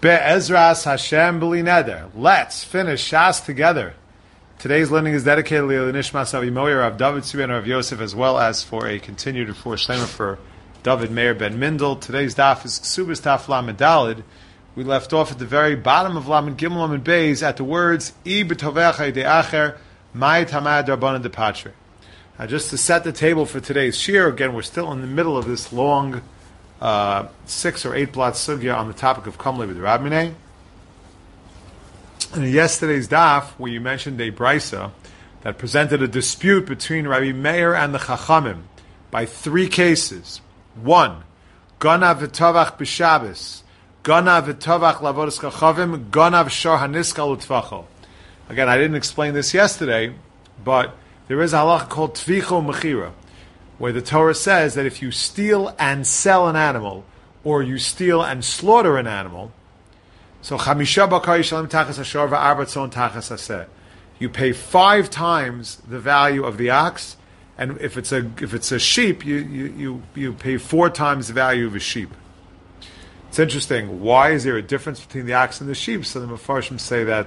Be'ezras Hashem b'li neder. Let's finish Shas together. Today's learning is dedicated to Nishmas Avi Moyer, Rav David Tzvi and Rav Yosef, as well as for a continued refuah shleima for David Meir ben Mindel. Today's daf is Ksubas Daf Lamed Daled. We left off at the very bottom of Lamed Gimel Lamed Beis at the words I b'tovecha de acher mai tamad rabbanan de patre. Now, just to set the table for today's shir, again, we're still in the middle of this long 6 or 8 blot sugya on the topic of Kamle b'Rabminei. In yesterday's daf, where you mentioned a brisa that presented a dispute between Rabbi Meir and the Chachamim by 3 cases. 1, Ganav v'tovach b'Shabbos, Ganav v'tovach lavodas chachavim, Ganav shor haniskal u'tvacho. Again, I didn't explain this yesterday, but there is a halacha called tvicho mechira, where the Torah says that if you steal and sell an animal, or you steal and slaughter an animal, so chamisha bakar yishalim tachas hashor v'arba tzon tachas haseh, you pay 5 times the value of the ox, and if it's a sheep, you pay 4 times the value of a sheep. It's interesting. Why is there a difference between the ox and the sheep? So the Mefarshim say that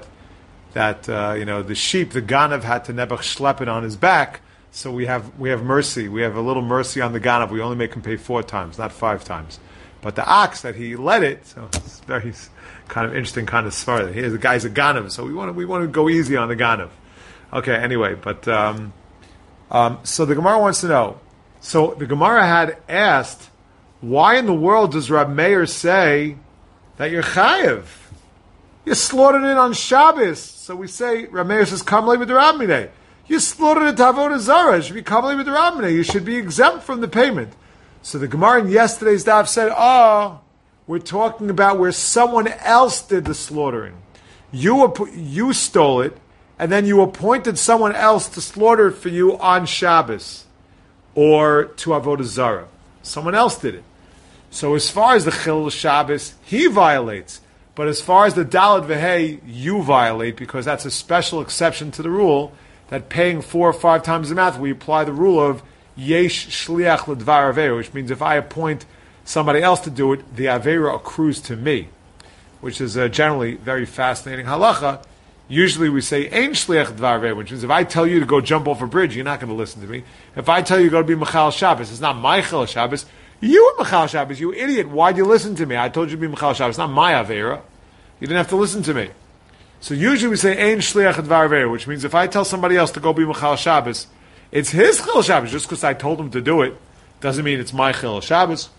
the sheep, the ganav had to nebuch schlep it on his back. So we have mercy. We have a little mercy on the ganav. We only make him pay 4 times, not 5 times. But the ox that he let it, so it's very kind of interesting kind of svara. Here the guy's a ganav, so we want to go easy on the ganav. Okay, anyway, but so the Gemara wants to know. So the Gemara had asked, why in the world does Rab Meir say that you're chayev? You slaughtered it on Shabbos. So we say, Rab Meir says, Kamle b'Rabminei. You slaughtered it to Avodah Zarah. It should be Kamle b'Rabminei. You should be exempt from the payment. So the Gemara in yesterday's daf said, we're talking about where someone else did the slaughtering. You stole it, and then you appointed someone else to slaughter it for you on Shabbos, or to Avodah Zarah. Someone else did it. So as far as the Chil Shabbos, he violates. But as far as the Daled Vehei, you violate, because that's a special exception to the rule that paying 4 or 5 times the amount, we apply the rule of Yesh Shliach L'Dvar Aveira, which means if I appoint somebody else to do it, the Aveira accrues to me, which is a generally very fascinating halacha. Usually we say Ein Shliach L'Dvar Aveira, which means if I tell you to go jump off a bridge, you're not going to listen to me. If I tell you to go to be Mechal Shabbos, it's not my Chil Shabbos. You were Mechal Shabbos, you idiot. Why'd you listen to me? I told you to be Mechal Shabbos. It's not my Aveira. You didn't have to listen to me. So usually we say Ein Shliach L'Dvar Aveira, which means if I tell somebody else to go be Mechal Shabbos, it's his Chil Shabbos. Just because I told him to do it doesn't mean it's my Chil Shabbos.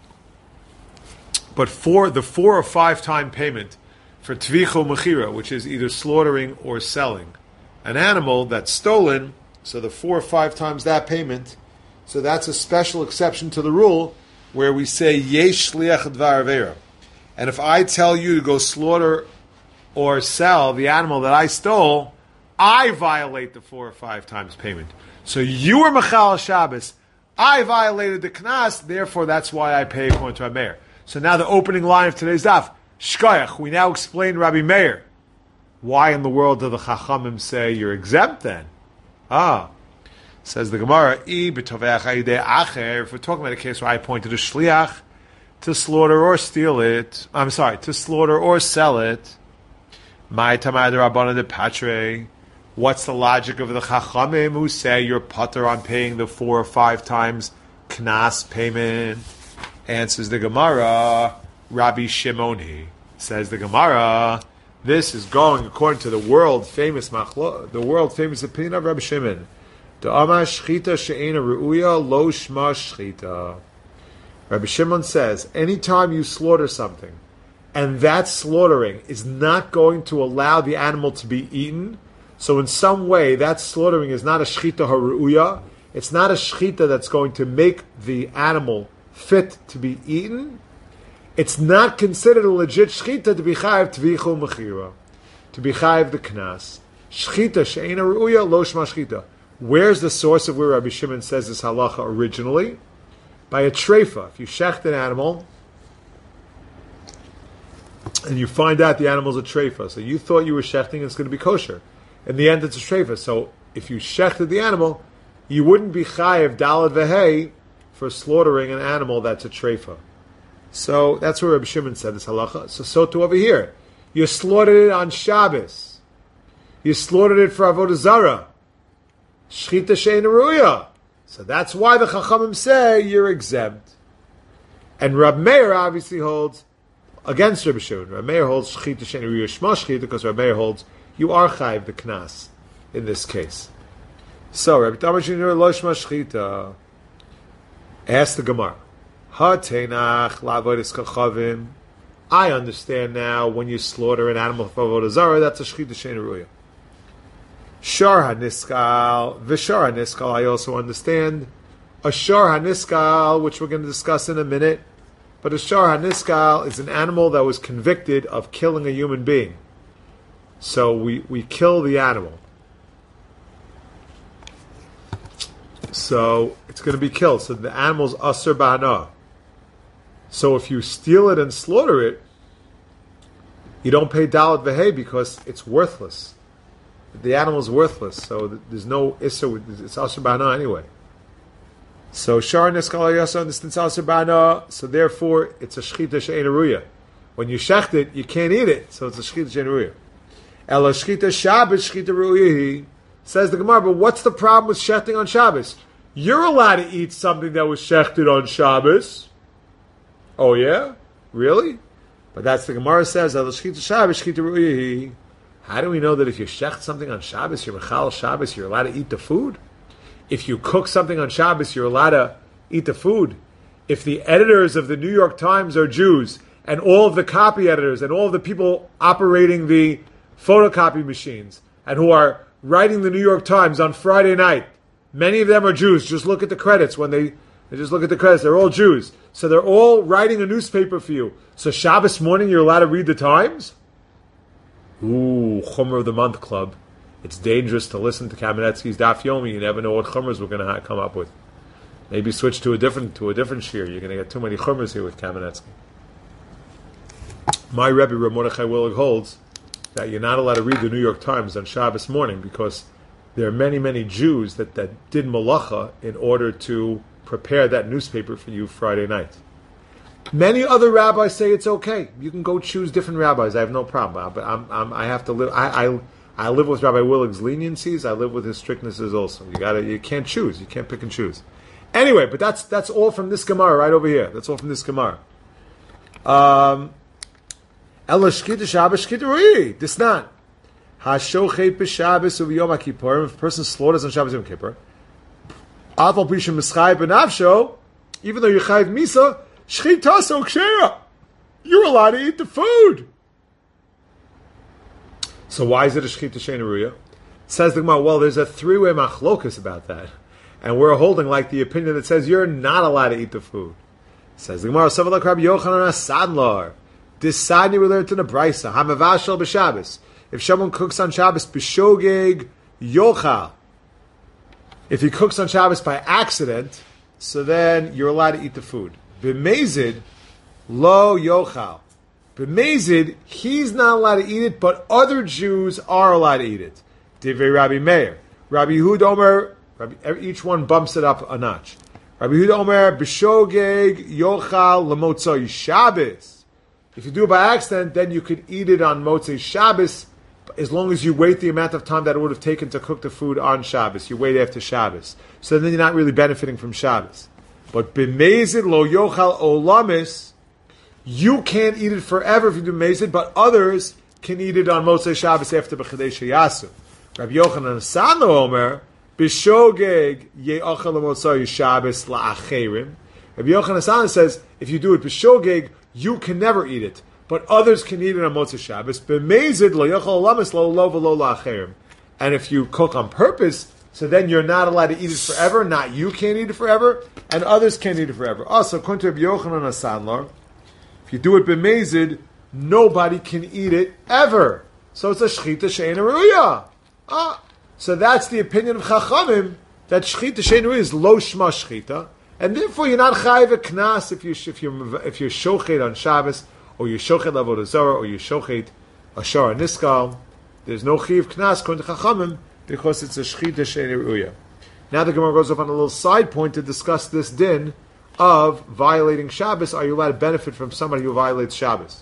But for the 4 or 5 time payment for Tvicho Mechira, which is either slaughtering or selling an animal that's stolen, so the 4 or 5 times that payment, so that's a special exception to the rule where we say Yesh Shliach L'Dvar Aveira. And if I tell you to go slaughter or sell the animal that I stole, I violate the 4 or 5 times payment. So you were Mechal Shabbos, I violated the Knas, therefore that's why I pay according to Rabbi Meir. So now the opening line of today's daf, Shkoyach, we now explain Rabbi Meir. Why in the world do the Chachamim say you're exempt then? Says the Gemara, if we're talking about a case where I appointed a Shliach to slaughter or steal it, to slaughter or sell it, my tamad rabbanan de patre. What's the logic of the Chachamim who say you're putter on paying the 4 or 5 times Knas payment? Answers the Gemara, Rabbi Shimoni. Says the Gemara, this is going according to the world famous opinion of Rabbi Shimon. The Amar Shchita she'ena ru'uya lo shma shchita. Rabbi Shimon says, anytime you slaughter something, and that slaughtering is not going to allow the animal to be eaten, so in some way that slaughtering is not a shchita haru'uya, it's not a shchita that's going to make the animal fit to be eaten, it's not considered a legit shchita to be chayiv tvicho mechira, to be chayiv the knas. Shchita she'ena ru'uya lo shma shchita. Where's the source of where Rabbi Shimon says this halacha originally? By a treifa. If you shecht an animal, and you find out the animal's a treifa, so you thought you were shechting it's going to be kosher. In the end, it's a treifa. So if you shechted the animal, you wouldn't be chayiv dalad vehei for slaughtering an animal that's a treifa. So that's where Rabbi Shimon said this halacha. So too over here. You slaughtered it on Shabbos. You slaughtered it for Avodah Zarah. Shchita she'eina ruya. So that's why the Chachamim say you're exempt. And Rab Meir obviously holds against Rabbi Shimon. Rab Meir holds Shchita she'eina ruya shma shchita, because Rab Meir holds you are chayiv the knas in this case. So Rabbi Tamar she'eina lo shma shchita. Ask the Gemara. Ha teinach la'avodas kachavim. I understand now when you slaughter an animal for Avodah Zarah, that's a Shchita she'eina ruya. Shar HaNiskal, V'shar HaNiskal, I also understand. A Shar HaNiskal, which we're going to discuss in a minute, but a Shar HaNiskal is an animal that was convicted of killing a human being. So we kill the animal. So it's going to be killed. So the animal's Asur B'Hana. So if you steal it and slaughter it, you don't pay Dalet V'Hei because it's worthless. The animal's worthless, so there's no Isser, it's Asur B'Hana anyway. So Shar Niskal Yasa understands Asur B'Hana, so therefore it's a Shchita she'eina ruya. When you shecht it, you can't eat it, so it's a Shchita she'eina ruya. Ela Shchita Shabbos Shchita ruya, says the Gemara, but what's the problem with shechting on Shabbos? You're allowed to eat something that was shechted on Shabbos. Oh yeah? Really? But that's the Gemara says, Ela Shchita Shabbos Shchita ruya. How do we know that if you shecht something on Shabbos, you're mechal Shabbos, you're allowed to eat the food? If you cook something on Shabbos, you're allowed to eat the food? If the editors of the New York Times are Jews, and all of the copy editors, and all of the people operating the photocopy machines, and who are writing the New York Times on Friday night, many of them are Jews. Just look at the credits when they just look at the credits. They're all Jews. So they're all writing a newspaper for you. So Shabbos morning, you're allowed to read the Times? Ooh, Chumrah of the Month Club. It's dangerous to listen to Kamenetsky's Daf Yomi. You never know what Chumras we're going to come up with. Maybe switch to a different shir. You're going to get too many Chumras here with Kamenetsky. My Rebbe, Rav Mordechai Willig, holds that you're not allowed to read the New York Times on Shabbos morning because there are many, many Jews that did malacha in order to prepare that newspaper for you Friday night. Many other rabbis say it's okay. You can go choose different rabbis. I have no problem. But I have to live. I live with Rabbi Willig's leniencies. I live with his strictnesses also. You can't choose. You can't pick and choose. Anyway, but that's all from this Gemara right over here. That's all from this Gemara. Ela shkita Shabbos shkita rui. Disnan. Hashochet b'Shabbos u'v'yom HaKippurim. If a person slaughters on Shabbos Yom Kippur, Aval Pisha Mischai b'Nafsho, even though you're chayiv Misa, Shchita so kshera. You're allowed to eat the food. So why is it a shchita she'eina ruya? Says the Gemara, well, there's a three-way machlokas about that. And we're holding like the opinion that says you're not allowed to eat the food. Says the Gemara, Savalak Rabbi Yochanan Asadlar. This Sadni we learned in the Brisa. Hamavashal b'Shabbos. If someone cooks on Shabbos, b'shogeg yochal. If he cooks on Shabbos by accident, so then you're allowed to eat the food. B'mezid, lo yochal. B'mezid, he's not allowed to eat it, but other Jews are allowed to eat it. Divrei Rabbi Meir. Rabbi Yehuda Omer, each one bumps it up a notch. Rabbi Yehuda Omer, b'shogeg yochal l'motzoi Shabbos. If you do it by accident, then you could eat it on Motzei Shabbos, as long as you wait the amount of time that it would have taken to cook the food on Shabbos. You wait after Shabbos. So then you're not really benefiting from Shabbos. But b'mezid lo yochal olamis, you can't eat it forever if you do mezid, but others can eat it on Motzei Shabbos after b'chadei sheyasu. Rabbi Yochanan Sano Omer, b'shogeg ye'achal l'motzei Shabbos la'acherim. Rabbi Yochanan Sano says, if you do it b'shogeg, you can never eat it, but others can eat it on Motzei Shabbos. B'mezid lo yochal olamis lo lo v'lo la'acherim. And if you cook on purpose, so then you're not allowed to eat it forever. Not you can't eat it forever, and others can't eat it forever. Also, according to Rabbi Yochanan Asadlar, if you do it b'mezid, nobody can eat it ever. So it's a shchita she'eina ruya. So that's the opinion of Chachamim, that shchita she'eina ruya is lo shma shchita, and therefore you're not chayiv a knas if you're shochet on Shabbos, or you're shochet avodah zarah, or you're shochet a shara niskal. There's no chayiv knas according to Chachamim, because it's a shchita she'eina ruya. Now the Gemara goes off on a little side point to discuss this din of violating Shabbos, are you allowed to benefit from somebody who violates Shabbos?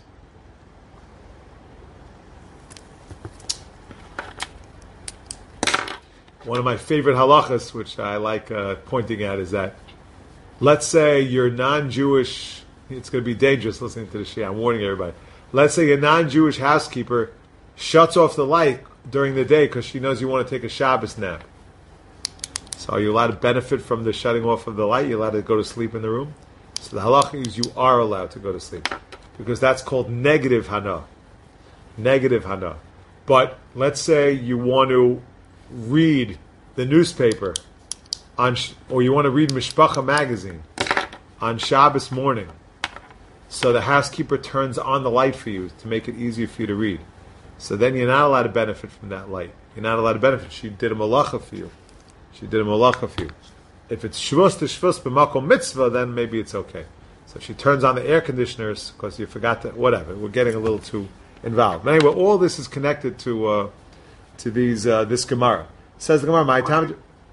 One of my favorite halachas, which I like pointing at, is that let's say you're non-Jewish. It's going to be dangerous listening to the Shia. I'm warning everybody. Let's say a non-Jewish housekeeper shuts off the light during the day because she knows you want to take a Shabbos nap. So are you allowed to benefit from the shutting off of the light? You're allowed to go to sleep in the room? So the halacha is you are allowed to go to sleep because that's called negative hana. Negative hana. But let's say you want to read the newspaper or you want to read Mishpacha magazine on Shabbos morning. So the housekeeper turns on the light for you to make it easier for you to read. So then you're not allowed to benefit from that light. You're not allowed to benefit. She did a malacha for you. If it's shvus to shvus b'makom mitzvah, then maybe it's okay. So she turns on the air conditioners because you forgot to, whatever. We're getting a little too involved. But anyway, all this is connected to these this Gemara. Says the Gemara, my time.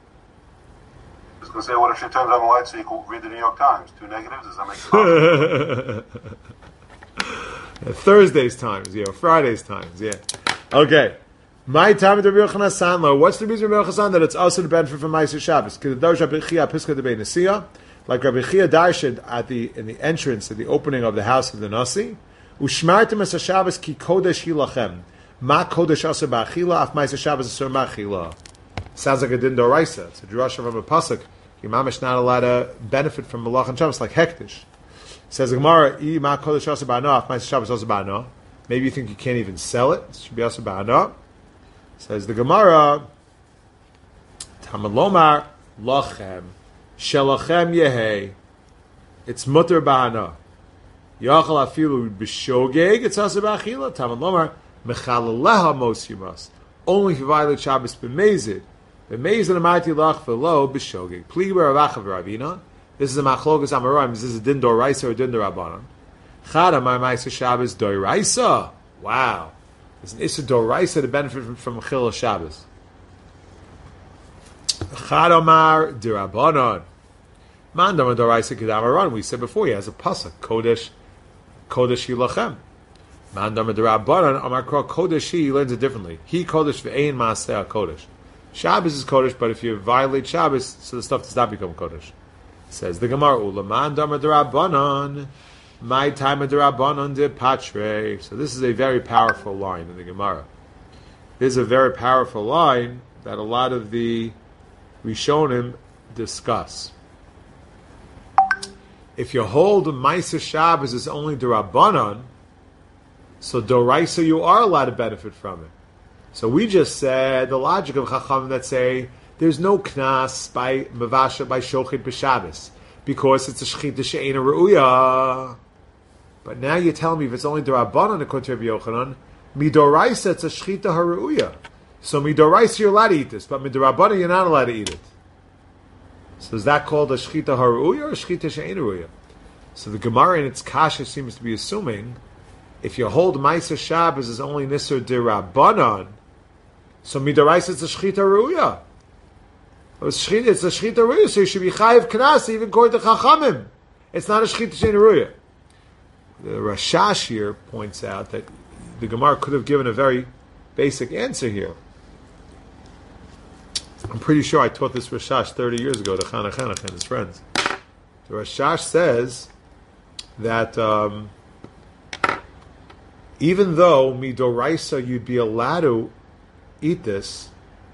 I was going to say, what if she turns on the light so you can read the New York Times? Two negatives? Does that make sense? Thursday's times, Friday's times, Okay. My time of Rabbi Yochanan Sanlo. What's the reason Rabbi Yochanan that it's also to benefit from Ma'aser Shabbos? Because the Darsh Rabbi Chia Piska de Nasiya, like Rabbi Chia Darshid in the entrance at the opening of the house of the Nasi, Ushmartem es Shabbos ki kodesh hilachem. Ma kodesh aser ba'achila, af Ma'aser Shabbos aser ba'achila. Sounds like a din d'oraisa. It's a drasha from a pasuk. Your mamish not allowed to benefit from Malach and Shabbos like hektish. Says the Gemara, I ma kodesh aser ba'ana, af Ma'aser Shabbos aser ba'ana. Maybe you think you can't even sell it. It should be aser ba'ana. Says the Gemara, Tamalomar lachem shelachem yehei. It's mutter ba'ana. Yachal afilu b'shogeg. It's aser ba'achila. Tamalomar mechalaleha mos yumas. Only if you violate Shabbos b'mezid. B'mezid amarti lach v'lo b'shogeg. Pli b'ravachav Ravina. This is a machlokas amaroim. This is a din doraisa or din dorabanan. Chad amar ma'aser Shabbos doraisa. Wow. It's an Issa Doraisa to benefit from Chil Shabbos. Chad Omar Dirabanan. Mandam Doraisa Kedamaran. We said before he has a pasuk Kodesh Hilachem. Mandam Dirabanan Omar Kro Kodesh he learns it differently. He Kodesh ve'ein Maaseh Kodesh. Shabbos is Kodesh, but if you violate Shabbos, so the stuff does not become Kodesh. Says the Gemara Ula Mandam Dirabanan. My time of Rabbanon de Patre. So this is a very powerful line in the Gemara. This is a very powerful line that a lot of the Rishonim discuss. If you hold Ma'aser Shabbos is only the Rabbanon, so Doraisa you are allowed to benefit from it. So we just said the logic of Chacham that say there's no knas by Mavasha by Shochit b'Shabbos because it's a Shechita she'ena Re'uya. But now you're telling me if it's only D'Rabbanan according to Rabbi Yochanan, Midoraisa it's a Shechita Haru'uya. So Midoraisa you're allowed to eat this, but Mid'Rabbanan you're not allowed to eat it. So is that called a Shechita Haru'uya or a Shechita She'en Haru'uya? So the Gemara in its Kasha seems to be assuming if you hold Ma'aser Shabbos is only Nisr D'Rabbanan, so Midoraisa it's a Shechita Haru'uya. It's a Shechita Haru'uya, so you should be Chayiv Knas even according to Chachamim. It's not a Shechita She'en Haru'uya. The Rashash here points out that the Gemara could have given a very basic answer here. I'm pretty sure I taught this Rashash 30 years ago to Chana Chanach and his friends. The Rashash says that even though Midoraisa you'd be allowed to eat this,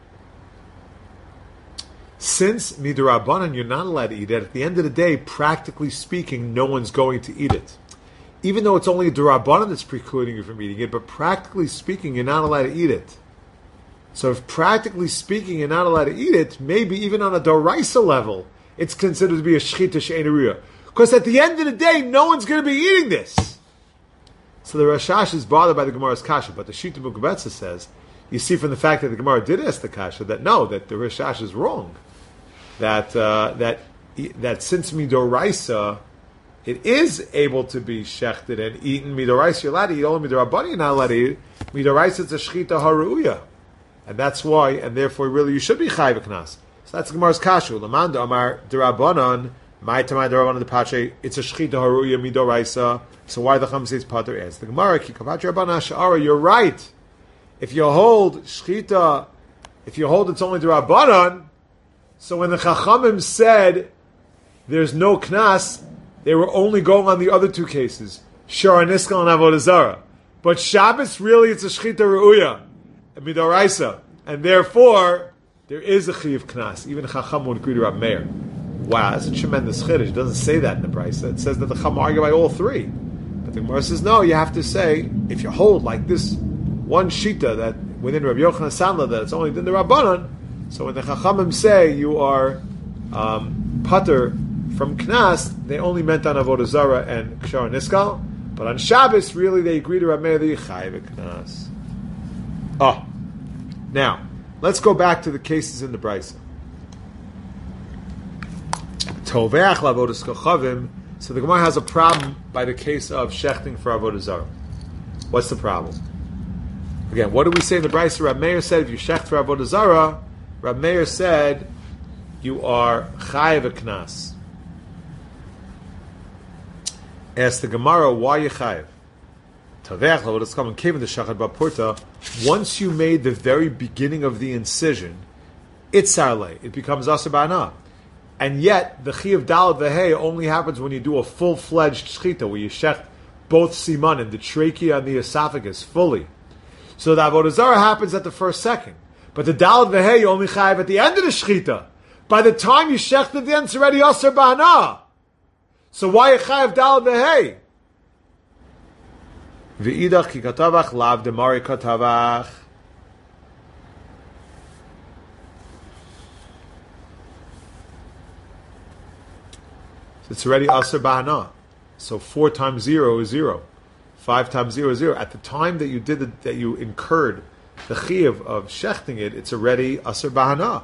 since Midorabanan you're not allowed to eat it, at the end of the day, practically speaking, no one's going to eat it. Even though it's only a D'Rabbanan that's precluding you from eating it, but practically speaking, you're not allowed to eat it. So if practically speaking, you're not allowed to eat it, maybe even on a Doraisa level, it's considered to be a Shechita She'en Haru'uya. Because at the end of the day, no one's going to be eating this. So the Rashash is bothered by the Gemara's Kasha, but the Shita Mukbetza says, you see from the fact that the Gemara did ask the Kasha, that no, that the Rashash is wrong. That since Midoraisa, it is able to be shechted and eaten. Midoraisa you're allowed to eat. Only Midorabanan you're not allowed to eat. Midoraisa it's a Shechita Haru'uya. And that's why, and therefore really you should be Chayiv Knas. So that's Gemara's Kashu. Lamanda Amar D'Rabbanan My tamai derabanan the pache. It's a shchita haruya midoraisa. So why the Chum says pater is the Gemara? Kikapater rabbanan sha'ara. You're right. If you hold shchita, if you hold it's only derabanan. So when the Chachamim said there's no knas, they were only going on the other two cases, Shara Niskal and Avodah Zarah. But Shabbos really it's a shchita ru'uya, a midoraisa, and therefore there is a chiyuv knas. Even Chacham would agree to Rab Meir. Wow, that's a tremendous chiddush. It doesn't say that in the Brisa. It says that the Chacham argue by all three. But the Gemara says no. You have to say if you hold like this one shita that within Rabbi Yochanan Sandler that it's only in the Rabbanan. So when the Chachamim say you are pater from knas, they only meant on Avodah Zarah and Kshar Niskal. But on Shabbos, really, they agree to Rab Meir that you chayiv knas. Now let's go back to the cases in the Brisa. Toveach lavodas kochavim. So the Gemara has a problem by the case of shechting for Avodah Zarah. What's the problem? Again, what do we say in the Brisa? Rab Meir said if you shecht for Avodah Zarah, Rab Meir said you are chayiv knas. Ask the Gemara, why you chayiv? Taveach lavodas kochavim came in the shachad bapurta. Once you made the very beginning of the incision, itzarle, it becomes aser ba'ana. And yet, the chi of dalad v'hei only happens when you do a full-fledged shchita, where you shecht both simanim, the trachea and the esophagus, fully. So the avodah zarah happens at the first second. But the dalad v'hei you only chayiv at the end of the shchita. By the time you shecht at the end, it's already aser ba'ana. So why you chayiv dalad v'hei? V'idach ki katavach lav demari katavach. It's already aser ba'ana. So 4 times 0 is 0. 5 times 0 is 0. At the time that you did that you incurred the chiyuv of shechting it, it's already aser ba'ana.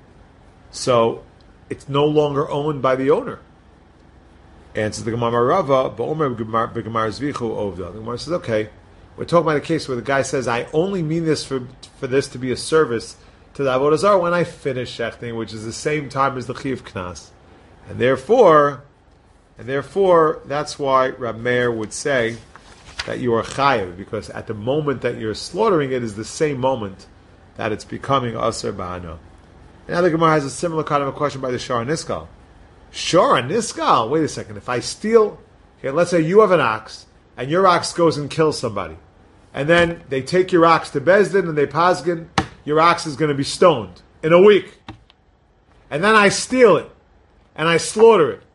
So it's no longer owned by the owner. Answers the Gemara Rava, ba'omer b'gemar zvichu ovda. The Gemara says, okay, we're talking about a case where the guy says, I only mean this for this to be a service to the avodah zarah when I finish shechting, which is the same time as the chiyuv knas. And therefore, that's why Rab Meir would say that you are chayiv, because at the moment that you're slaughtering it is the same moment that it's becoming aser ba'ana. Now the Gemara has a similar kind of a question by the Shara Niskal. Shara Niskal? Wait a second. If I steal, okay, let's say you have an ox, and your ox goes and kills somebody. And then they take your ox to Bezdin, and they pasgin, your ox is going to be stoned in a week. And then I steal it, and I slaughter it.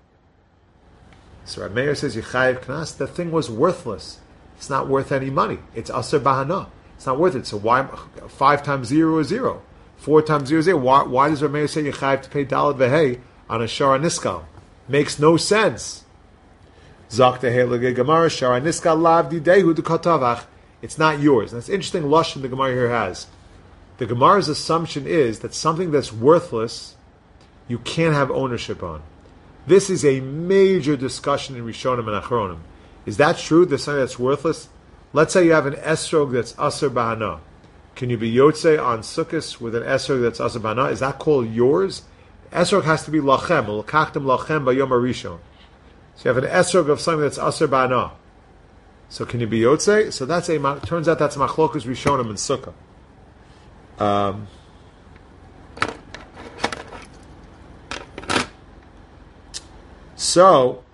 So Rab Meir says, Yechayev Knas, the thing was worthless. It's not worth any money. It's Aser Bahana. It's not worth it. So why 5 times 0 is 0? 4 times 0 is 0. Why does Rab Meir say Yechayev to pay Dalad Vehei on a Shara Niskal? Makes no sense. Zak Tehei Gemara, Shara Niskal Lav Didehu Dekatavach. It's not yours. That's interesting lashon the Gemara here has. The Gemara's assumption is that something that's worthless, you can't have ownership on. This is a major discussion in Rishonim and Achronim. Is that true? There's something that's worthless? Let's say you have an esrog that's aser bahana. Can you be yotze on sukkos with an esrog that's aser bahana? Is that called yours? Esrog has to be lachem. L'kachtem lachem bayom harishon. So you have an esrog of something that's aser bahana. So can you be yotze? So that's turns out that's machlokas Rishonim and sukkah. So,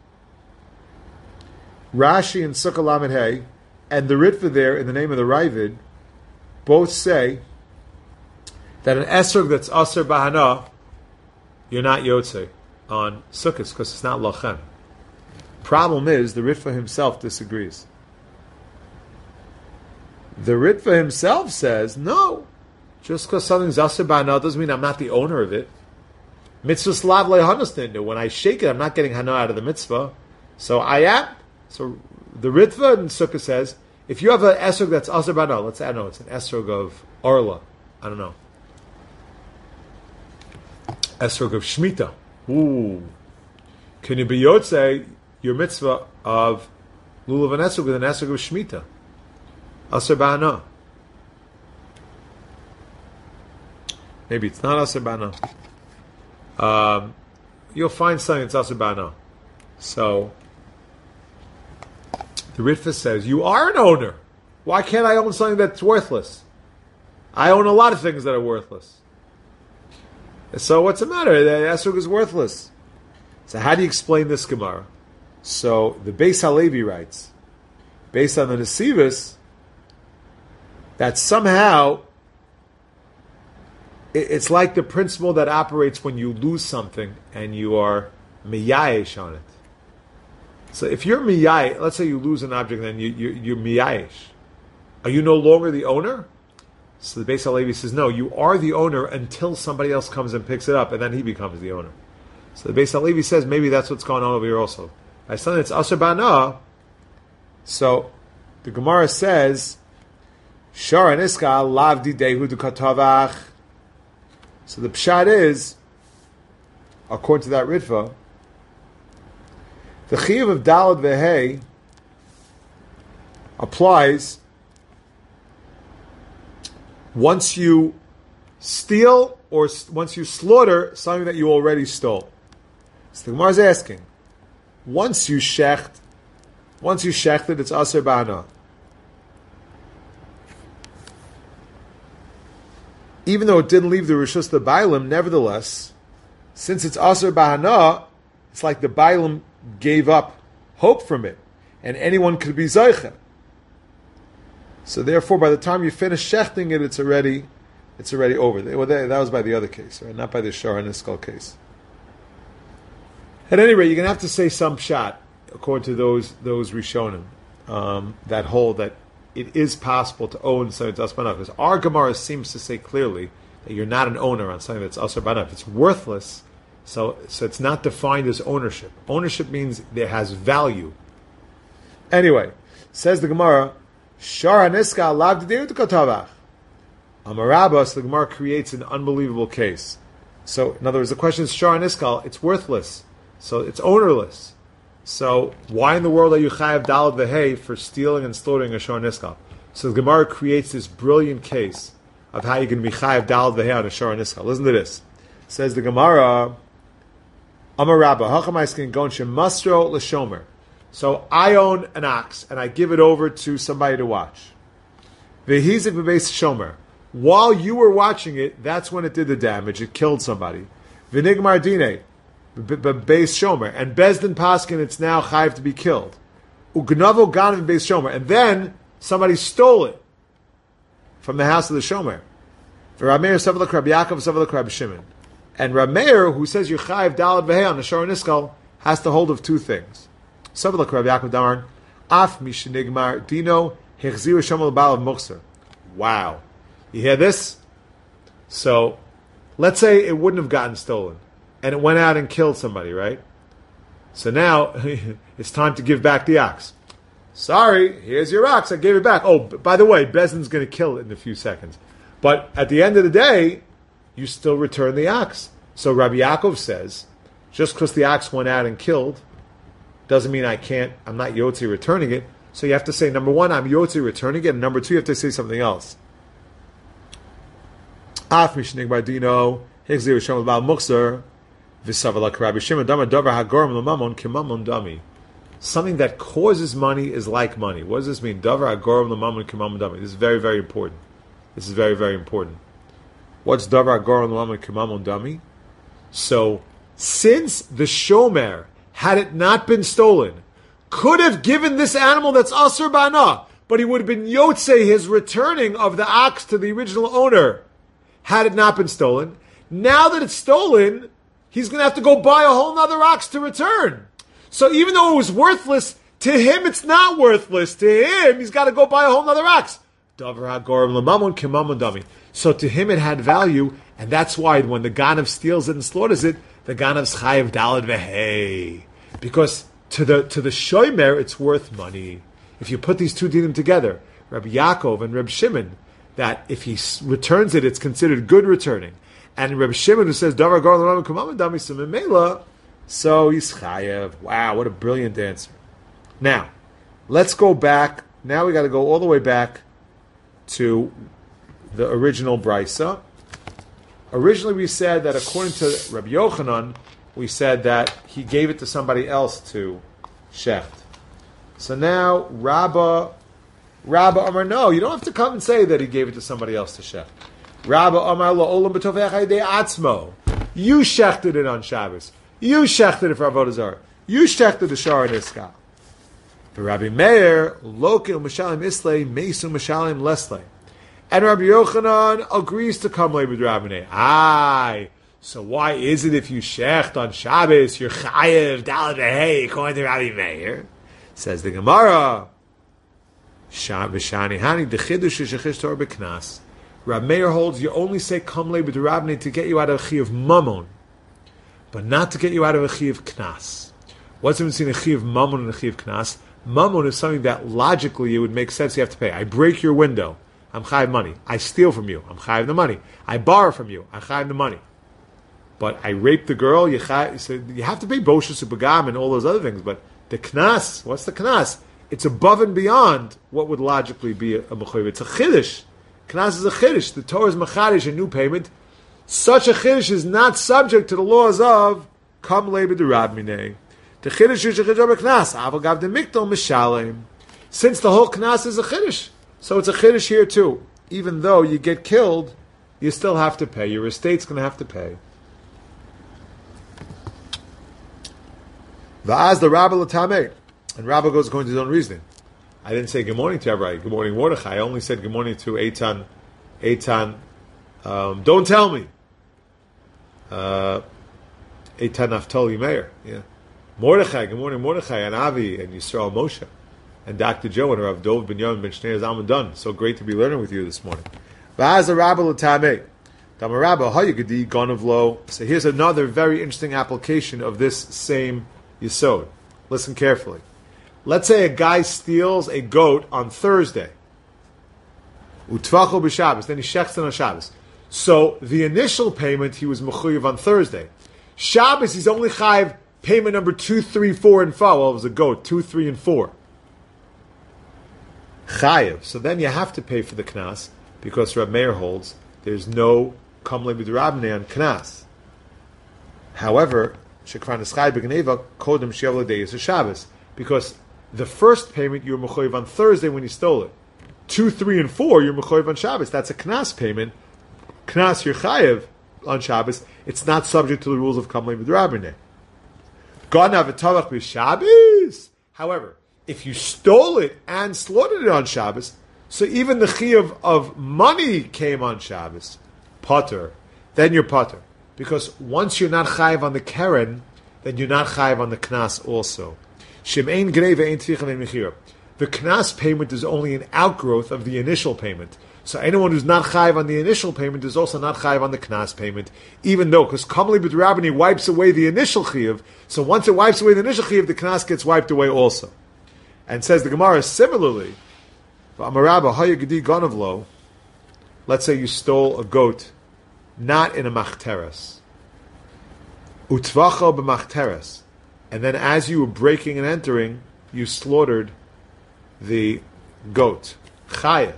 Rashi and Sukkah Lamed Hey, and the Ritva there in the name of the Ravid, both say that an esrog that's aser bahana, you're not yotze on Sukkot because it's not lachem. Problem is, the Ritva himself disagrees. The Ritva himself says, no, just because something's aser bahana doesn't mean I'm not the owner of it. Mitzvah slav le'hanastindu. When I shake it, I'm not getting hana out of the mitzvah. So I am. So the Ritva in Sukkah says, if you have an esrog that's aser ba'ana, let's say, I don't know, it's an esrog of orla. I don't know. Esrog of shmita. Ooh. Can you be yotze your mitzvah of lulav and esrog with an esrog of shmita? Aser ba'ana. Maybe it's not aser ba'ana. you'll find something that's asur ba'ana. So the Ritva says, you are an owner. Why can't I own something that's worthless? I own a lot of things that are worthless. So what's the matter? The esrog is worthless. So how do you explain this Gemara? So the Beis Halevi writes, based on the Nesivos, that somehow it's like the principle that operates when you lose something and you are miyayesh on it. So if you're miyayesh, let's say you lose an object, then you're miyayesh. Are you no longer the owner? So the Beis Halevi says, no, you are the owner until somebody else comes and picks it up, and then he becomes the owner. So the Beis Halevi says, maybe that's what's going on over here also. By something that's asur ba'ana, so the Gemara says, Shara niska lavdi dehu dukatavach. So the pshat is, according to that Ritva, the chiyuv of dalad vehei applies once you steal or once you slaughter something that you already stole. So the Gemara is asking, once you shecht it, it's asur ba'ana. Even though it didn't leave the Rishus the Bailam, nevertheless, since it's asur ba'ana, it's like the Bailam gave up hope from it, and anyone could be Zaycha. So therefore, by the time you finish shechting it, it's already over. Well, that was by the other case, right? Not by the Shara Niskal case. At any rate, you're going to have to say some pshat, according to those Rishonim, that hold that it is possible to own something that's asur ba'ana. Because our Gemara seems to say clearly that you're not an owner on something that's asur ba'ana. If it's worthless, so it's not defined as ownership. Ownership means it has value. Anyway, says the Gemara, Shara niska lav d'deu t'kotavach. Amarabba, so the Gemara creates an unbelievable case. So, in other words, the question is, Shara niskal, it's worthless. So, it's ownerless. So, why in the world are you chayav dalad v'hei for stealing and slaughtering a Shara niskal? So, the Gemara creates this brilliant case of how you can be chayav dalad v'hei on a Shara niskal. Listen to this. Says the Gemara, Amarabba, hachamaiskin gon shemastro l'shomer. So I own an ox and I give it over to somebody to watch. Vehizik b'beis shomer. While you were watching it, that's when it did the damage. It killed somebody. V'nigmar dine b'beis shomer. And Bezdin paskin, it's now chayiv to be killed. Ugnavo ganim b'beis shomer. And then somebody stole it from the house of the shomer. V'rameir savalak Rabbi Yaakov savalak Rabbi Shimon. And Rameir, who says you're chayiv dalad v'hei on the Shara Niskal, has to hold of two things. Savalak Rabbi Yaakov Damar, Af mishnigmar dino hechziru shomer l'bal of mukser. Wow. You hear this? So, let's say it wouldn't have gotten stolen, and it went out and killed somebody, right? So now, it's time to give back the ox. Sorry, here's your ox, I gave it back. Oh, by the way, Bezdin's going to kill it in a few seconds. But at the end of the day, you still return the ox. So Rabbi Yaakov says, just because the ox went out and killed, doesn't mean I'm not Yotzi returning it. So you have to say, number one, I'm Yotzi returning it, and number two, you have to say something else. Af mishnig bardino, hechzir shom bal mukser, v'savalak Rabbi Shimon damar davar hagorim l'mamon kimamon dami. Something that causes money is like money. What does this mean? Davar hagorim l'mamon kimamon dami. This is very, very important. This is very, very important. What's davar hagorim l'mamon kimamon dami? So, since the shomer, had it not been stolen, could have given this animal that's asur ba'ana, but he would have been yotzei his returning of the ox to the original owner, had it not been stolen. Now that it's stolen, he's going to have to go buy a whole nother ox to return. So even though it was worthless, to him it's not worthless. To him, he's got to go buy a whole nother ox. So to him it had value, and that's why when the Ganav steals it and slaughters it, the Ganav's chayiv dalad v'hei. Because to the shomer, it's worth money. If you put these two dinim together, Rabbi Yaakov and Rabbi Shimon, that if he returns it, it's considered good returning. And Rabbi Shimon, who says, Davar gar l'ramah kumam dami simimela, so he's chayev. Wow, what a brilliant answer. Now, let's go back. Now we got to go all the way back to the original Brisa. Originally we said that according to Rabbi Yochanan, we said that he gave it to somebody else to shecht. So now Rabba Amar, no, you don't have to come and say that he gave it to somebody else to shecht. Rabba Amar lo olam b'tovech hayde atzmo. You shechted it on Shabbos. You shechted it for Avodah Zarah. You shechted the Shara Niska. For Rabbi Meir, Lokil Mishalim Islay, Mesu Mishalim Leslay. And Rabbi Yochanan agrees to come lay with Rabbi Aye. So why is it if you shecht on Shabbos, you're chayev dalad hey according to Rabbi Meir? Says the Gemara. Shani hani dechidush shechish tor beknas. Rabbi Meir holds you only say come lay with Rabbi to get you out of a chi of mammon, but not to get you out of a chi of knas. What's the difference between a chi of mammon and a chi of knas? Mammon is something that logically it would make sense you have to pay. I break your window, I'm chayiv money. I steal from you, I'm chayiv the money. I borrow from you, I'm chayiv the money. But I rape the girl, you have to pay boshus ubagam and all those other things. But the knas, what's the knas? It's above and beyond what would logically be a mechuyev. It's a chiddush. Knas is a chiddush. The Torah is machadish, a new payment. Such a chiddush is not subject to the laws of kam lebe de rabminei. The chiddush is a chiddush knas. Aval gav de mikdal mishalem. Since the whole knas is a chiddush, so it's a chiddush here too. Even though you get killed, you still have to pay. Your estate's going to have to pay. Va'az the Rabba l'tamei. And Rabba goes according to his own reasoning. I didn't say good morning to everybody. Good morning, Mordechai. I only said good morning to Eitan. Don't tell me. Eitan Naftali Meir. Yeah. Mordechai. Good morning, Mordechai, and Avi, and Yisrael Moshe, and Dr. Joe, and Rav Dov Ben Yom Ben Shnei Zalman Dun. So great to be learning with you this morning. Va'az the Rabba l'tamei. Damarabba hayagadi gonavlo. So here's another very interesting application of this same Yisod. Listen carefully. Let's say a guy steals a goat on Thursday. Utvacho b'Shabbos. Then he shechs on Shabbos. So the initial payment he was mechuyev on Thursday. Shabbos he's only chayiv payment number 2, 3, 4, and 5. Well, it was a goat 2, 3, and 4. Chayiv. So then you have to pay for the knas because Reb Meir holds there's no kamle b'derabnei on knas. However, shekvan eschai b'gneva kodem she'avla deyis Shabbos, because the first payment you were mechoyev on Thursday when you stole it. 2, 3, and 4 you're mechoyev on Shabbos. That's a knas payment. Knas you're chayev on Shabbos. It's not subject to the rules of kamle b'derabnei. Ganav v'tavach b'Shabbos. However, if you stole it and slaughtered it on Shabbos, so even the chiyuv of money came on Shabbos, potter, then you're potter. Because once you're not chayiv on the keren, then you're not chayiv on the knas also. Shemein grei ve'ein tvicha ve'ein mechira. The knas payment is only an outgrowth of the initial payment. So anyone who's not chayiv on the initial payment is also not chayiv on the knas payment, even though, because kamli b'drabani wipes away the initial chiyuv, so once it wipes away the initial chiyuv, the knas gets wiped away also. And says the Gemara, similarly, let's say you stole a goat, not in a machteres. Utvacha b'machteres. And then as you were breaking and entering, you slaughtered the goat. Chayev.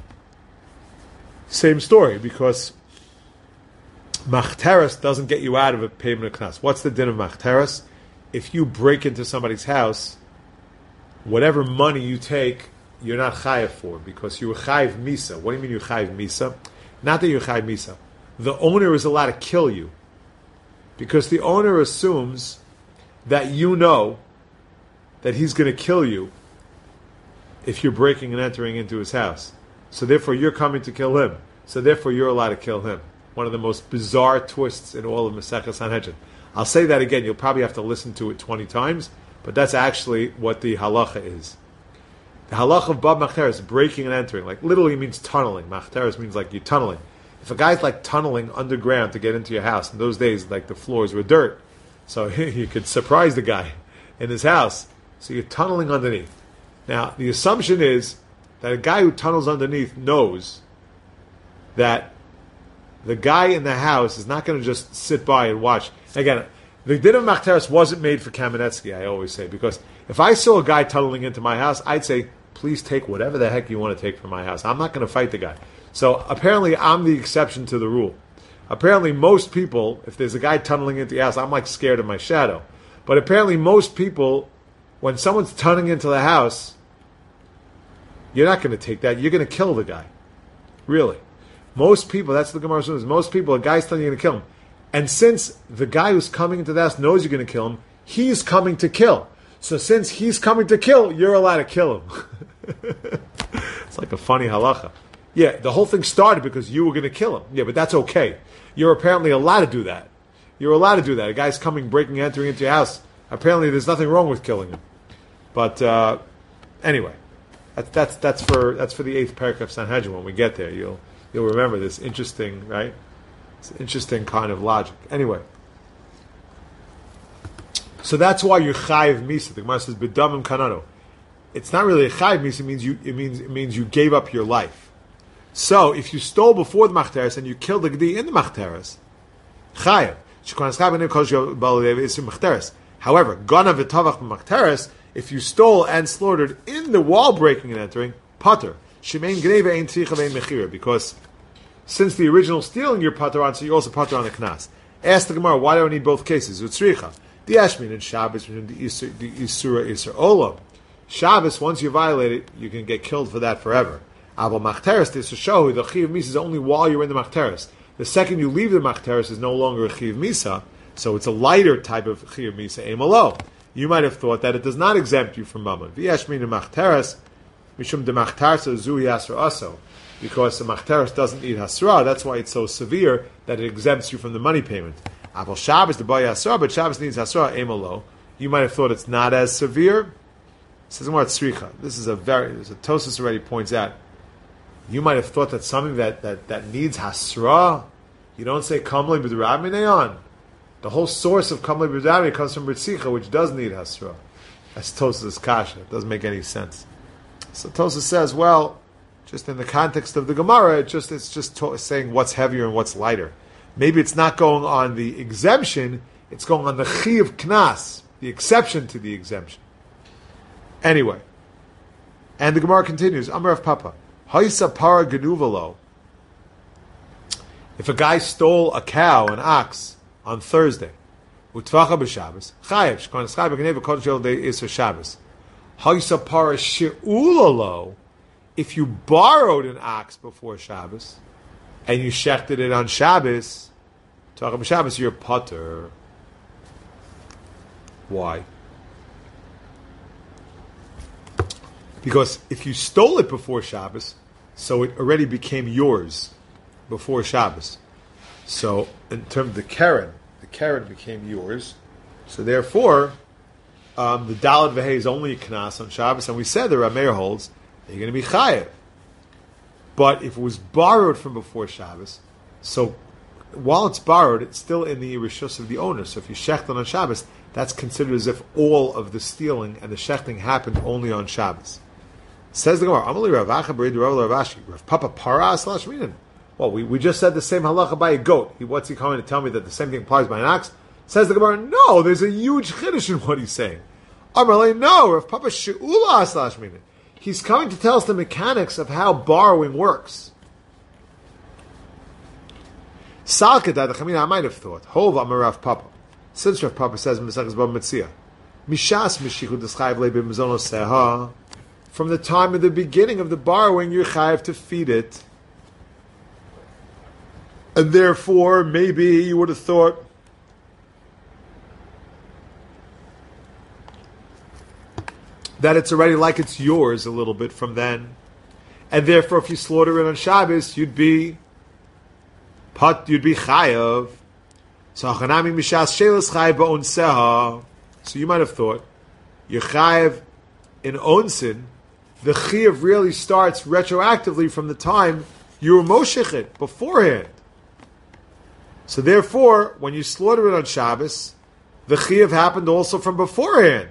Same story, because machteres doesn't get you out of a payment of knas. What's the din of machteres? If you break into somebody's house, whatever money you take, you're not chayev for, because you were chayev misa. What do you mean you're chayev misa? Not that you're chayev misa. The owner is allowed to kill you, because the owner assumes that you know that he's going to kill you if you're breaking and entering into his house. So therefore you're coming to kill him. So therefore you're allowed to kill him. One of the most bizarre twists in all of Maseches Sanhedrin. I'll say that again. You'll probably have to listen to it 20 times, but that's actually what the halacha is. The halacha of bab machteres, breaking and entering, like literally means tunneling. Machteres means like you're tunneling. If a guy's like tunneling underground to get into your house, in those days, like the floors were dirt, so you could surprise the guy in his house. So you're tunneling underneath. Now, the assumption is that a guy who tunnels underneath knows that the guy in the house is not going to just sit by and watch. Again, the din of machteres wasn't made for Kamenetsky, I always say, because if I saw a guy tunneling into my house, I'd say, please take whatever the heck you want to take from my house. I'm not going to fight the guy. So apparently I'm the exception to the rule. apparently most people, if there's a guy tunneling into the house, I'm like scared of my shadow. But apparently most people, when someone's tunneling into the house, you're not going to take that. You're going to kill the guy. Really. Most people, that's the Gemara says, most people, a guy's telling you you're going to kill him. And since the guy who's coming into the house knows you're going to kill him, he's coming to kill. So since he's coming to kill, you're allowed to kill him. It's like a funny halacha. Yeah, the whole thing started because you were going to kill him. Yeah, but that's okay. You're apparently allowed to do that. You're allowed to do that. A guy's coming, entering into your house. Apparently there's nothing wrong with killing him. But anyway, that's for the 8th parak of Sanhedrin. When we get there, you'll remember this interesting, right? It's an interesting kind of logic. Anyway, so that's why you're chayiv misa. The Gemara says b'damim kanano. It's not really a chayiv misa. It means you gave up your life. So if you stole before the machteres and you killed the gedi in the machteres, chayiv. However, gana v'tavach b'machteres, if you stole and slaughtered in the wall breaking and entering, pater. Shemein gneva ein tzricha vein mechira, because since the original stealing you're pater on, so you also pater on the knas. Ask the Gemara, why do I need both cases? Utzricha. The Ashmin and Shabbos, the Isura Isur Olam. Shabbos, once you violate it, you can get killed for that forever. Abel Machteres, this is show the Chiv Misa is only while you're in the Machteres. The second you leave the Machteres is no longer a Chiv Misa, so it's a lighter type of Chiv Misa, Emalo. You might have thought that it does not exempt you from Mammon. V'yashmin and Machteres, Mishum de Machtarsa Zu Yasra Aso. Because the Machteres doesn't need Hasra, that's why it's so severe that it exempts you from the money payment. Abel Shabbos the Boy Hasra, but Shabbos needs Hasra, Emalo. You might have thought it's not as severe. It says more at Sricha. This is Tosas already points out. You might have thought that something that needs Hasra, you don't say Kamli B'Drab Mineon. The whole source of Kamli B'Drab comes from Ritzicha, which does need Hasra. That's Tosas' Kasha. It doesn't make any sense. So Tosas says, well, just in the context of the Gemara, it's just saying what's heavier and what's lighter. Maybe it's not going on the exemption, it's going on the Chiv Knas, the exception to the exemption. Anyway, and the Gemara continues, Amar of Papa, Haisa para genuvalo. If a guy stole a cow, an ox, on Thursday, utvacha b'Shabbos, chayev shkon eschay b'gneva kodesh el day iser Shabbos. Haisa para she'ulalo. If you borrowed an ox before Shabbos and you shechted it on Shabbos, utvacha b'Shabbos, you're putter. Why? Because if you stole it before Shabbos, so it already became yours before Shabbos. So in terms of the Karen became yours. So therefore, the Daled Vehei is only a Knas on Shabbos, and we said the Rameir holds that you're going to be Chayev. But if it was borrowed from before Shabbos, so while it's borrowed, it's still in the Rishus of the owner. So if you shecht on Shabbos, that's considered as if all of the stealing and the shechting happened only on Shabbos. Says the Gemara, Amali Rav Acha Berid Rav Ashi, Rav Papa Para slash Minan. Well, we just said the same halacha by a goat. What's he coming to tell me that the same thing applies by an ox? Says the Gemara, no, there's a huge chiddush in what he's saying. Amalei, no, Rav Papa She'ula slash Minan. He's coming to tell us the mechanics of how borrowing works. Salkadai, the Chamina, I might have thought, Hov Amar Rav Papa. Since Rav Papa says in Mesachas Bava Metzia, Mishas Mishichu Deschayv Lebe Mizono Seha. From the time of the beginning of the borrowing, you're chayav to feed it. And therefore, maybe you would have thought that it's already like it's yours a little bit from then. And therefore, if you slaughter it on Shabbos, you'd be chayav. So Hanami Mishas Shelas chayav ba'onseha. So you might have thought you're chayav in onsin. The chiyuv really starts retroactively from the time you were moshech it beforehand. So therefore, when you slaughter it on Shabbos, the chiyuv happened also from beforehand.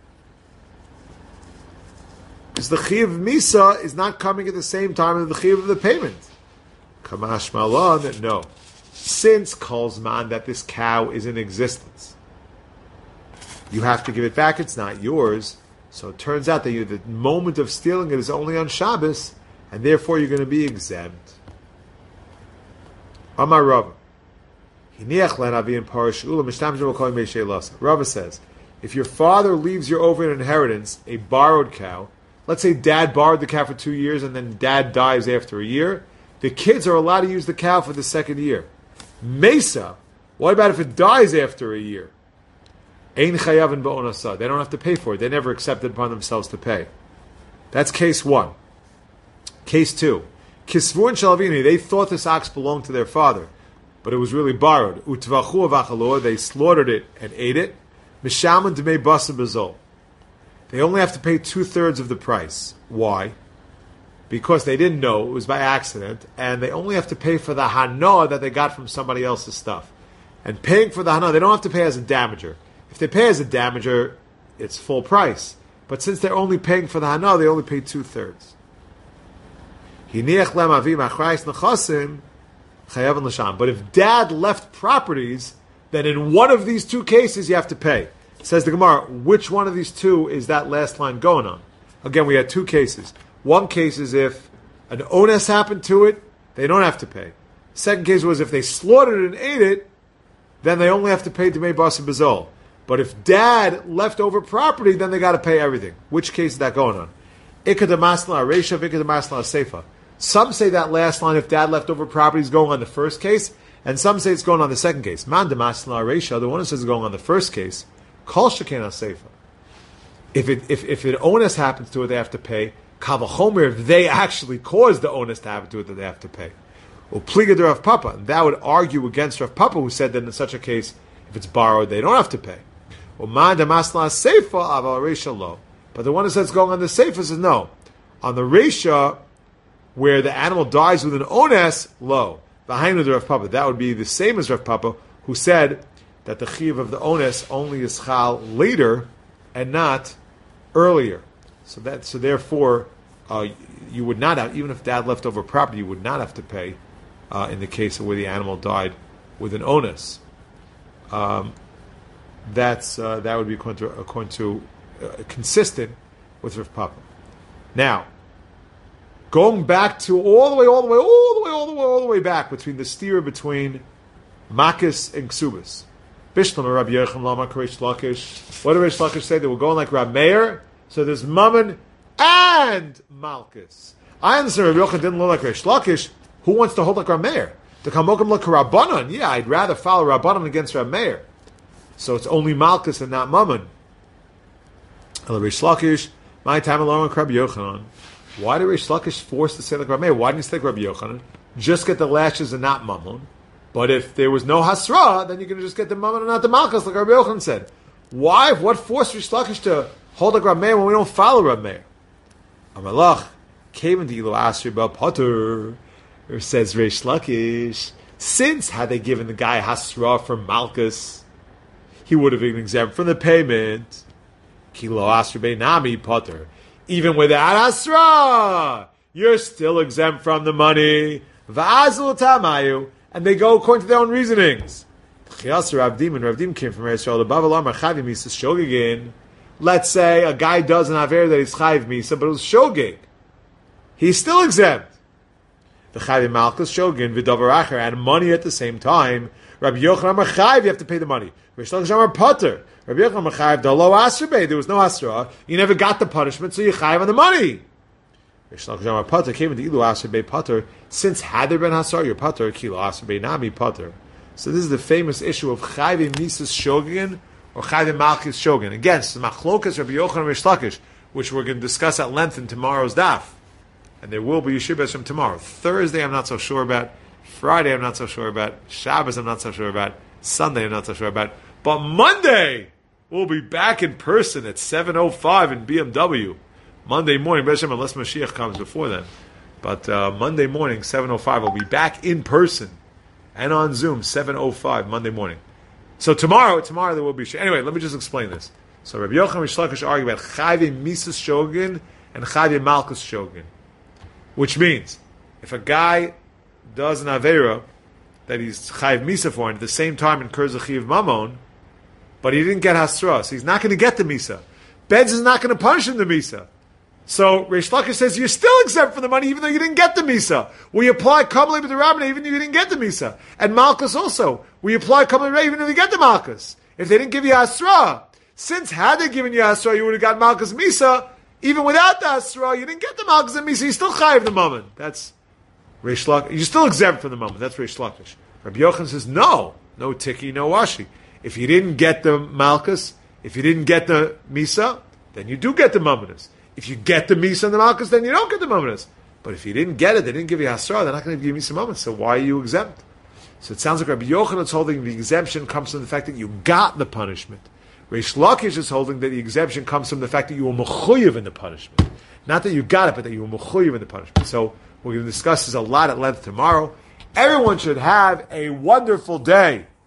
Because the chiyuv misa is not coming at the same time as the chiyuv of the payment. Kamash malan, no. Since Kolzman that this cow is in existence, you have to give it back, it's not yours. So it turns out that the moment of stealing it is only on Shabbos, and therefore you're going to be exempt. Amar Rava. Rava says, if your father leaves you over in inheritance a borrowed cow, let's say dad borrowed the cow for 2 years and then dad dies after a year, the kids are allowed to use the cow for the second year. Mesa, what about if it dies after a year? Ein chayavin ba'onasa. They don't have to pay for it. They never accepted upon themselves to pay. That's case one. Case two. Kisvu and Shalavini, they thought this ox belonged to their father, but it was really borrowed. Utvachu avachalor, they slaughtered it and ate it. Mishaman demei basa bezol. They only have to pay 2/3 of the price. Why? Because they didn't know, it was by accident, and they only have to pay for the hana that they got from somebody else's stuff. And paying for the hana, they don't have to pay as a damager. If they pay as a damager, it's full price. But since they're only paying for the hana, they only pay 2/3. But if dad left properties, then in one of these two cases you have to pay. Says the Gemara, which one of these two is that last line going on? Again, we had two cases. One case is if an onus happened to it, they don't have to pay. Second case was if they slaughtered it and ate it, then they only have to pay Demei Basa Bezol. But if dad left over property, then they got to pay everything. Which case is that going on? Ikadamasla Aresha, Ikadamasla Seifa. Some say that last line, if dad left over property, is going on the first case, and some say it's going on the second case. Man Damasla Aresha, the one who says it's going on the first case, Kol Shekin Seifa. If an onus happens to it, they have to pay. Kavachomer, if they actually caused the onus to happen to it, that they have to pay. Upliga de Rav Papa, and that would argue against Rav Papa, who said that in such a case, if it's borrowed, they don't have to pay. But the one who says it's going on the Seifa says no. On the Reisha, where the animal dies with an onus, low. Behind the Rav Papa, that would be the same as Rav Papa, who said that the chiv of the onus only is chal later and not earlier. So therefore, you would not have, even if dad left over property, you would not have to pay in the case of where the animal died with an onus. That would be according to consistent with Rav Papa. Now, going back to all the way back between the steer between Makis and Ksubas. Bishlam or Rabbi Yechim Lama Reish Lakish. What did Reish Lakish say? They were going like Rab Meir. So there's Mammon and Malchus. I understand Rabbi Yochanan didn't look like Reish Lakish. Who wants to hold like Rab Meir? The Kamokim look Rabbanan. Yeah, I'd rather follow Rabbanan against Rab Meir. So it's only Malchus and not Mammon. Reish Lakish, my time alone with Rabbi Yochanan. Why did Reish Lakish force to say like Rabbi Meir? Why didn't he say like Rabbi Yochanan? Just get the lashes and not Mammon. But if there was no Hasra, then you're going to just get the Mammon and not the Malchus, like Rabbi Yochanan said. Why? What forced Reish Lakish to hold like Rabbi Meir when we don't follow Rabbi Meir? Amalach came into Ilo Asri Bal Potter, says Reish Lakish. Since had they given the guy Hasra for Malchus, he would have been exempt from the payment. Kilo Asri Beinami Potter. Even without Hasra, you're still exempt from the money. Va'azul Tamayu. And they go according to their own reasonings. Let's say a guy does an aver that he's chayiv misa, but it was shogeg. He's still exempt. The chayiv malchus shogeg v'davar acher, and money at the same time. Rabbi Yochanan Amar chayiv, you have to pay the money. Reish Lakish Amar potter. Rabbi Yochanan Amar chayiv dalo asrei. There was no asra. You never got the punishment, so you chayiv on the money. Reish Lakish Amar potter came into ilu asrei potter. Since had there been hasar, your potter kilo asrei nami potter. So this is the famous issue of Chayv Mises Shogin or Chayv Malchus Shogin. Again, it's the Machlokas Rabbi Yochanan Reish Lakish, which we're going to discuss at length in tomorrow's daf. And there will be Yeshivas from tomorrow. Thursday I'm not so sure about. Friday I'm not so sure about. Shabbos I'm not so sure about. Sunday I'm not so sure about. But Monday we'll be back in person at 7:05 in BMW. Monday morning, unless Mashiach comes before then. But Monday morning, 7:05, we'll be back in person. And on Zoom, 7:05, Monday morning. So tomorrow there will be... Anyway, let me just explain this. So Rabbi Yochanan Reish Lakish argue about Chayv Mises Shogin and Chayv Malchus Shogin. Which means, if a guy does an Aveira that he's Chayv Misa for, and at the same time incurs a Chiv Mamon, but he didn't get Hasra, so he's not going to get the Misa. Bedz is not going to punish him the Misa. So Reish Lakish says you're still exempt from the money even though you didn't get the Misa. We apply Kabbalah B'Derabbanan even though you didn't get the Misa. And Malchus also. We apply Kabbalah B'Derabbanan even though you get the Malchus. If they didn't give you Asra, since had they given you Asra, you would have got Malchus Misa. Even without the Asra, you didn't get the Malchus and Misa. You still chayiv the moment. That's Reish Lakish. You're still exempt from the moment. That's Reish Lakish. Rabbi Yochanan says no tiki, no washi. If you didn't get the Malchus, if you didn't get the Misa, then you do get the Mamonas. If you get the Misa and the Malchus, then you don't get the Mamonas. But if you didn't get it, they didn't give you Hasra, they're not going to give you Misa Mamonas. So why are you exempt? So it sounds like Rabbi Yochanan is holding the exemption comes from the fact that you got the punishment. Reish Lakish is holding that the exemption comes from the fact that you were mechuyev in the punishment. Not that you got it, but that you were mechuyev in the punishment. So we're going to discuss this a lot at length tomorrow. Everyone should have a wonderful day.